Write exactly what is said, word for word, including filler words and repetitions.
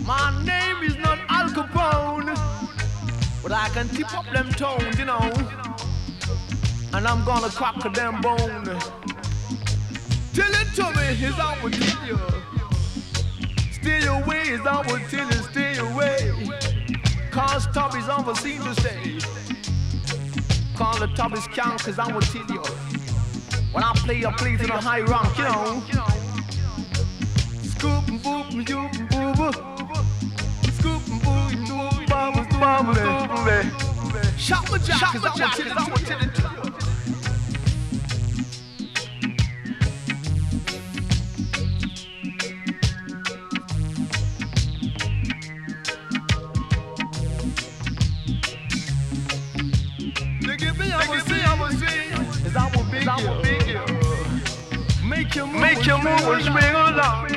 My name is not Al Capone, but I can tip up them tones, you know. And I'm gonna crack a damn bone. Tell it to me, is I will tell you. Stay away, is I will tell you, stay away. Cause Tommy's on the scene to stay. Call the Tommy's count, cause I will tell you. When I play, I play to the high rank, you know. Scoop and boop and you and boo. Scoop and boo and boo, bubble, bubble. Shot my jack, cause I will tell it to you. Make you move, make you move and swing along.